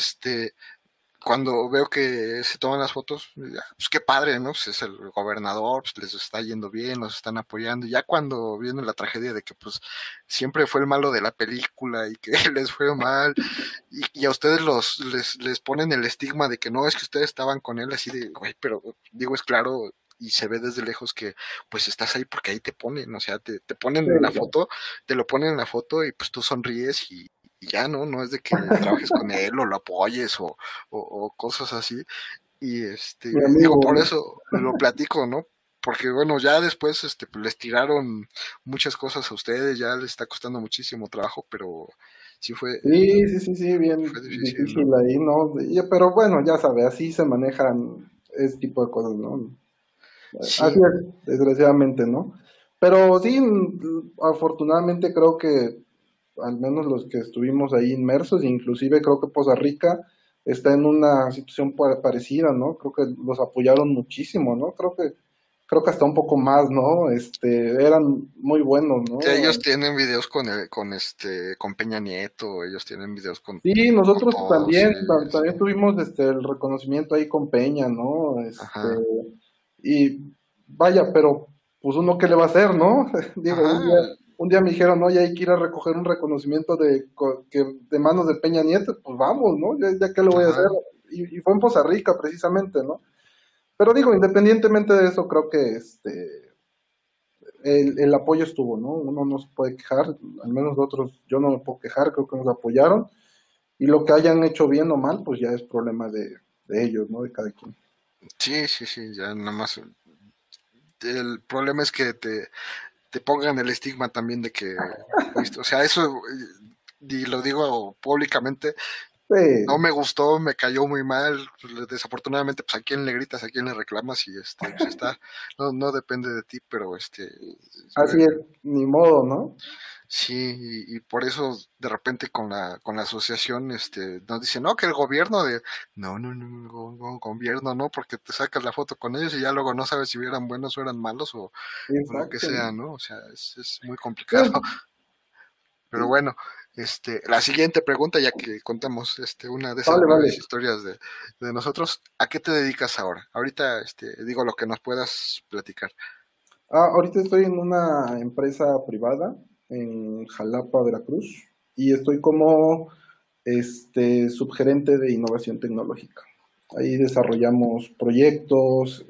cuando veo que se toman las fotos, pues qué padre, ¿no? Pues es el gobernador, pues les está yendo bien, los están apoyando. Y ya cuando viene la tragedia de que pues siempre fue el malo de la película y que les fue mal, y a ustedes les ponen el estigma de que no, es que ustedes estaban con él así de, güey, pero digo, es claro, y se ve desde lejos que pues estás ahí porque ahí te ponen, o sea, te ponen Sí, en la claro. foto, te lo ponen en la foto y pues tú sonríes y ya, ¿no? No es de que trabajes con él o lo apoyes o cosas así. Y Mi digo, amigo, por ¿no? eso lo platico, ¿no? Porque bueno, ya después pues, les tiraron muchas cosas a ustedes, ya les está costando muchísimo trabajo, pero sí Sí, bien fue difícil, difícil ¿no? ahí, ¿no? Pero bueno, ya sabe, así se manejan ese tipo de cosas, ¿no? Así Sí, es, desgraciadamente, ¿no? Pero sí, afortunadamente creo que al menos los que estuvimos ahí inmersos, inclusive creo que Poza Rica está en una situación parecida, ¿no? Creo que los apoyaron muchísimo, ¿no? Creo que hasta un poco más, ¿no? Eran muy buenos, ¿no? ellos tienen videos con Peña Nieto, ellos tienen videos Sí, con nosotros todos, también, sí, también tuvimos el reconocimiento ahí con Peña, ¿no? ajá, Y vaya, pero pues uno qué le va a hacer, ¿no? Digo, ajá, un día me dijeron, oye, hay que ir a recoger un reconocimiento de manos de Peña Nieto, pues vamos, ¿no? Ya qué le voy a hacer. ajá, Y fue en Poza Rica precisamente, ¿no? Pero digo, independientemente de eso, creo que el apoyo estuvo, ¿no? Uno no se puede quejar, al menos nosotros, yo no me puedo quejar, creo que nos apoyaron. Y lo que hayan hecho bien o mal, pues ya es problema de ellos, ¿no? De cada quien. sí, sí, sí, ya nada más. El problema es que te pongan el estigma también de que fuiste, o sea, eso, y lo digo públicamente, no Sí, me gustó, me cayó muy mal, desafortunadamente, pues a quién le gritas, a quién le reclamas y pues está, no depende de ti, pero así es, ni modo, ¿no? Sí, y por eso de repente con la asociación nos dicen, no, que el gobierno de, no, gobierno no, porque te sacas la foto con ellos y ya luego no sabes si eran buenos o eran malos o lo que Exacto, sea, ¿no? ¿no? O sea, es muy complicado. Sí, Pero bueno, la siguiente pregunta, ya que contamos una de esas vale, breves vale. historias de nosotros, ¿a qué te dedicas ahora? Ahorita digo lo que nos puedas platicar. Ahorita estoy en una empresa privada en Jalapa, Veracruz, y estoy como subgerente de innovación tecnológica. Ahí desarrollamos proyectos,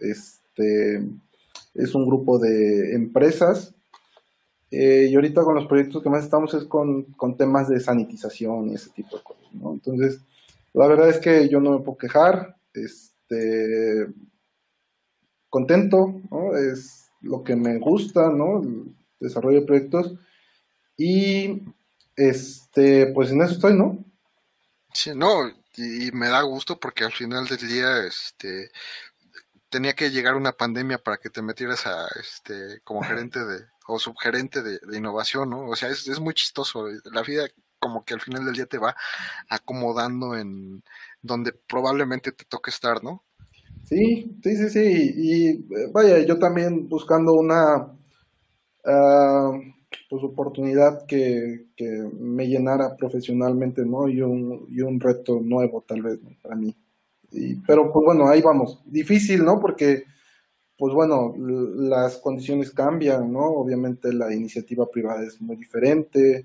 es un grupo de empresas, y ahorita con los proyectos que más estamos es con temas de sanitización y ese tipo de cosas, ¿no? Entonces, la verdad es que yo no me puedo quejar, contento, ¿no? Es lo que me gusta, ¿no? El desarrollo de proyectos y pues en eso estoy, ¿no? Sí, no, y me da gusto porque al final del día, tenía que llegar una pandemia para que te metieras a, como gerente o subgerente de innovación, ¿no? O sea, es muy chistoso. La vida como que al final del día te va acomodando en donde probablemente te toque estar, ¿no? Sí, sí, sí, sí. Y vaya, yo también buscando una ah, pues oportunidad que me llenara profesionalmente, ¿no? Y un reto nuevo tal vez, ¿no? Para mí. Pero pues bueno, ahí vamos. Difícil, ¿no? Porque pues bueno, las condiciones cambian, ¿no? Obviamente la iniciativa privada es muy diferente,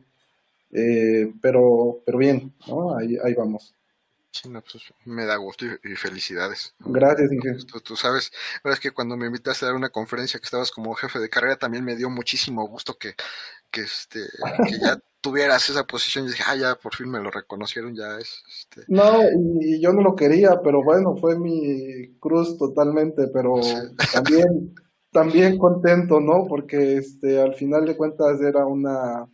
pero bien, ¿no? Ahí vamos. Sí, no, pues me da gusto y felicidades. ¿No? Gracias, Inge. Tú sabes, la verdad es que cuando me invitaste a dar una conferencia que estabas como jefe de carrera, también me dio muchísimo gusto que, este, que ya tuvieras esa posición. Y dije, ya por fin me lo reconocieron, ya es, No, y yo no lo quería, pero bueno, fue mi cruz totalmente, sí, pero también contento, ¿no? Porque al final de cuentas era una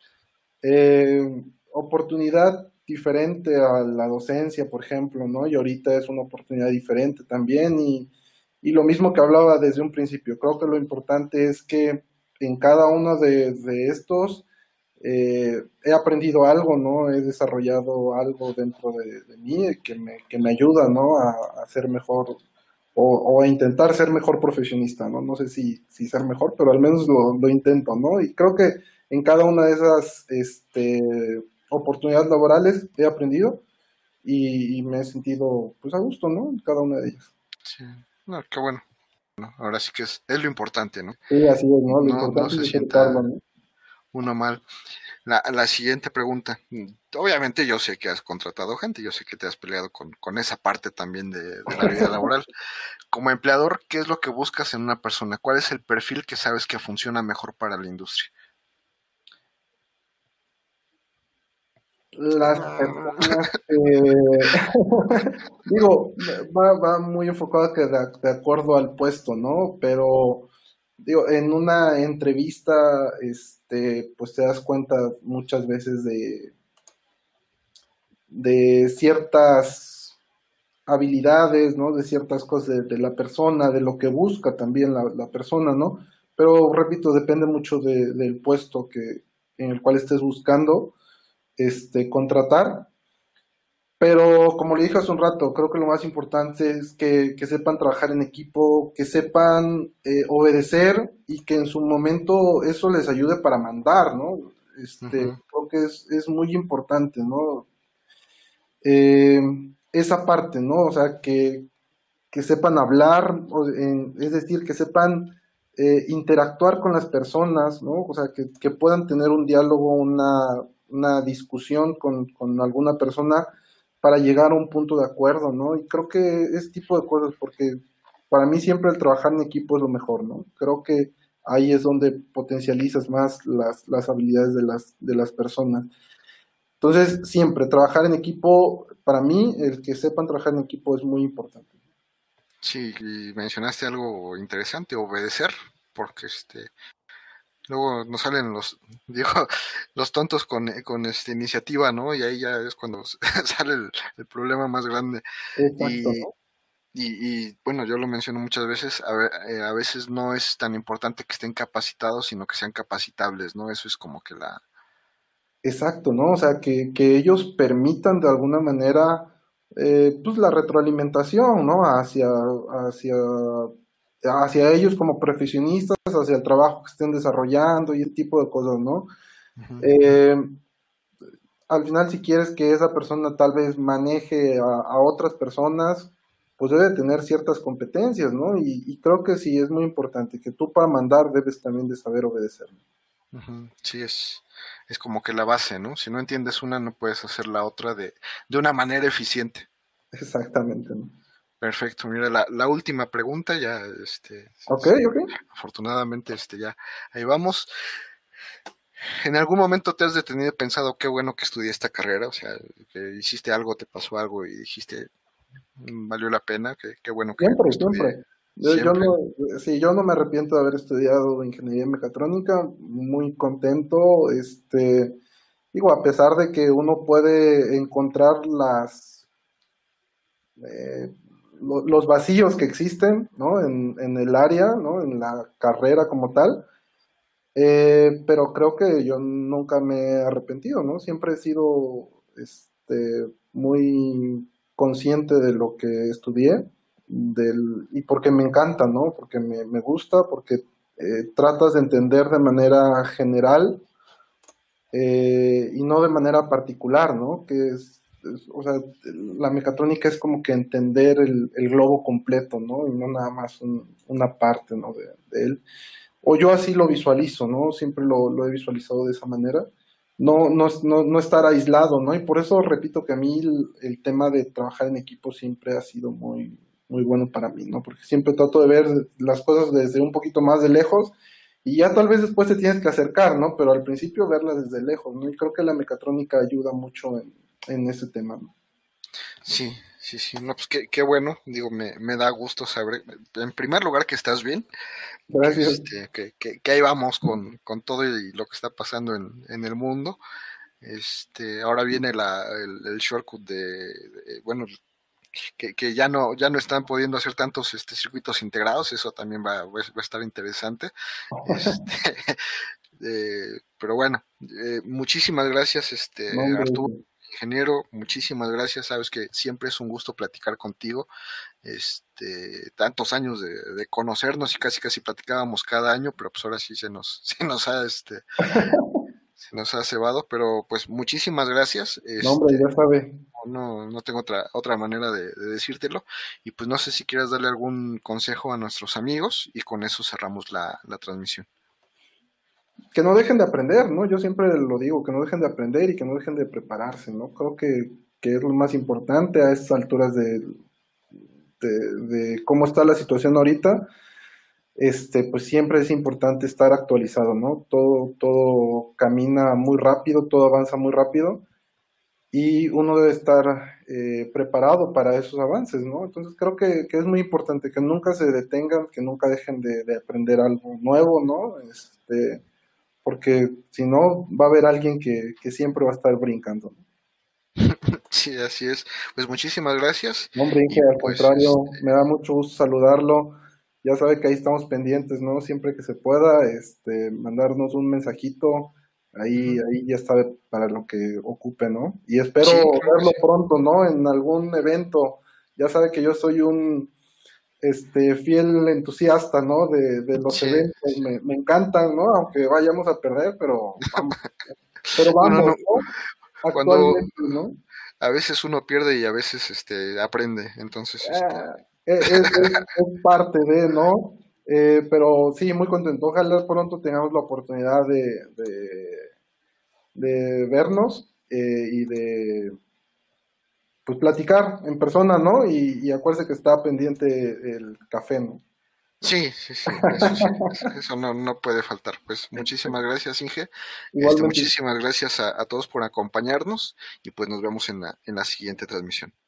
oportunidad diferente a la docencia, por ejemplo, ¿no? Y ahorita es una oportunidad diferente también y lo mismo que hablaba desde un principio, creo que lo importante es que en cada uno de estos he aprendido algo, ¿no? He desarrollado algo dentro de mí que me ayuda, ¿no? A ser mejor o a intentar ser mejor profesionista, ¿no? No sé si ser mejor, pero al menos lo intento, ¿no? Y creo que en cada una de esas oportunidades laborales he aprendido y me he sentido pues a gusto, ¿no? En cada una de ellas. sí. No, qué bueno. ¿No? Ahora sí que es lo importante, ¿no? Sí, así es, ¿no? Lo No importante es se disfrutarlo, sienta ¿no? uno mal. La siguiente pregunta. Obviamente yo sé que has contratado gente, yo sé que te has peleado con esa parte también de la vida laboral. Como empleador, ¿qué es lo que buscas en una persona? ¿Cuál es el perfil que sabes que funciona mejor para la industria? Las personas, digo, va muy enfocado que de acuerdo al puesto, ¿no? Pero, digo, en una entrevista, pues te das cuenta muchas veces de ciertas habilidades, ¿no? De ciertas cosas de la persona, de lo que busca también la persona, ¿no? Pero, repito, depende mucho del puesto en el cual estés buscando, contratar. Pero como le dije hace un rato, creo que lo más importante es que sepan trabajar en equipo, que sepan obedecer y que en su momento eso les ayude para mandar, ¿no? Ujú. Creo que es muy importante, ¿no? Eh, Esa parte, ¿no? O sea, que sepan hablar, es decir, que sepan interactuar con las personas, ¿no? O sea, que puedan tener un diálogo, una discusión con alguna persona para llegar a un punto de acuerdo, ¿no? Y creo que ese tipo de cosas, porque para mí siempre el trabajar en equipo es lo mejor, ¿no? Creo que ahí es donde potencializas más las habilidades de las personas. Entonces, siempre trabajar en equipo, para mí, el que sepan trabajar en equipo es muy importante. Sí, y mencionaste algo interesante, obedecer, porque luego nos salen digo, los tontos con esta iniciativa, ¿no? Y ahí ya es cuando sale el problema más grande. Exacto, Y, ¿no? bueno, yo lo menciono muchas veces, a veces no es tan importante que estén capacitados, sino que sean capacitables, ¿no? Eso es como que Exacto, ¿no? O sea, que ellos permitan de alguna manera, pues la retroalimentación, ¿no? Hacia ellos como profesionistas, hacia el trabajo que estén desarrollando y ese tipo de cosas, ¿no? Ujú. Eh, Al final, si quieres que esa persona tal vez maneje a otras personas, pues debe tener ciertas competencias, ¿no? Y creo que sí es muy importante que tú para mandar debes también de saber obedecer. Ujú. Sí, es como que la base, ¿no? Si no entiendes una, no puedes hacer la otra de una manera eficiente. Exactamente, ¿no? Perfecto, mira, la última pregunta, ya, Ok, ok. afortunadamente, ya, ahí vamos. ¿En algún momento te has detenido y pensado qué bueno que estudié esta carrera? O sea, que hiciste algo, te pasó algo y dijiste, valió la pena, qué bueno que Siempre, estudié siempre. Yo siempre. no, sí, yo no me arrepiento de haber estudiado ingeniería mecatrónica, muy contento, digo, a pesar de que uno puede encontrar eh, los vacíos que existen, ¿no? En el área, ¿no? En la carrera como tal, pero creo que yo nunca me he arrepentido, ¿no? Siempre he sido, muy consciente de lo que estudié, y porque me encanta, ¿no? Porque me gusta, porque tratas de entender de manera general y no de manera particular, ¿no? O sea, la mecatrónica es como que entender el globo completo, ¿no? Y no nada más una parte, ¿no? De él. O yo así lo visualizo, ¿no? Siempre lo he visualizado de esa manera. No estar aislado, ¿no? Y por eso repito que a mí el tema de trabajar en equipo siempre ha sido muy, muy bueno para mí, ¿no? Porque siempre trato de ver las cosas desde un poquito más de lejos y ya tal vez después te tienes que acercar, ¿no? Pero al principio verlas desde lejos, ¿no? Y creo que la mecatrónica ayuda mucho en ese tema, ¿no? Sí, sí, sí, no, pues qué bueno, digo, me da gusto saber, en primer lugar, que estás bien, Gracias. que ahí vamos con todo y lo que está pasando en el mundo. Ahora viene el shortcut bueno, que ya no están pudiendo hacer tantos circuitos integrados, eso también va a estar interesante. Este, pero bueno, muchísimas gracias, No, hombre, Arturo, ingeniero, muchísimas gracias, sabes que siempre es un gusto platicar contigo, tantos años de conocernos y casi casi platicábamos cada año, pero pues ahora sí se nos ha cebado, pero pues muchísimas gracias, no, hombre, ya sabe. no tengo otra manera de decírtelo. Y pues no sé si quieras darle algún consejo a nuestros amigos y con eso cerramos la transmisión. Que no dejen de aprender, ¿no? Yo siempre lo digo, que no dejen de aprender y que no dejen de prepararse, ¿no? Creo que es lo más importante a estas alturas de cómo está la situación ahorita. Pues siempre es importante estar actualizado, ¿no? Todo camina muy rápido, todo avanza muy rápido y uno debe estar preparado para esos avances, ¿no? Entonces creo que es muy importante que nunca se detengan, que nunca dejen de aprender algo nuevo, ¿no? Porque si no, va a haber alguien que siempre va a estar brincando, ¿no? Sí, así es. Pues muchísimas gracias No, hombre, Inge, y al pues contrario, me da mucho gusto saludarlo. Ya sabe que ahí estamos pendientes, ¿no? Siempre que se pueda, mandarnos un mensajito, ujú. ahí ya sabe para lo que ocupe, ¿no? Y espero Sí, claro que verlo sí. pronto, ¿no? En algún evento. Ya sabe que yo soy un, fiel entusiasta, ¿no? De los Sí, eventos, sí. me encantan, ¿no? Aunque vayamos a perder, pero Bueno, vamos, no, ¿no? cuando Actualmente, ¿no? a veces uno pierde y a veces aprende, entonces Es parte de, ¿no? Pero sí, muy contento. Ojalá pronto tengamos la oportunidad de vernos y de pues platicar en persona, ¿no? Y acuérdese que está pendiente el café, ¿no? sí, sí, sí, eso no puede faltar. Pues muchísimas gracias, Inge. Igualmente, Muchísimas gracias a todos por acompañarnos y pues nos vemos en la siguiente transmisión.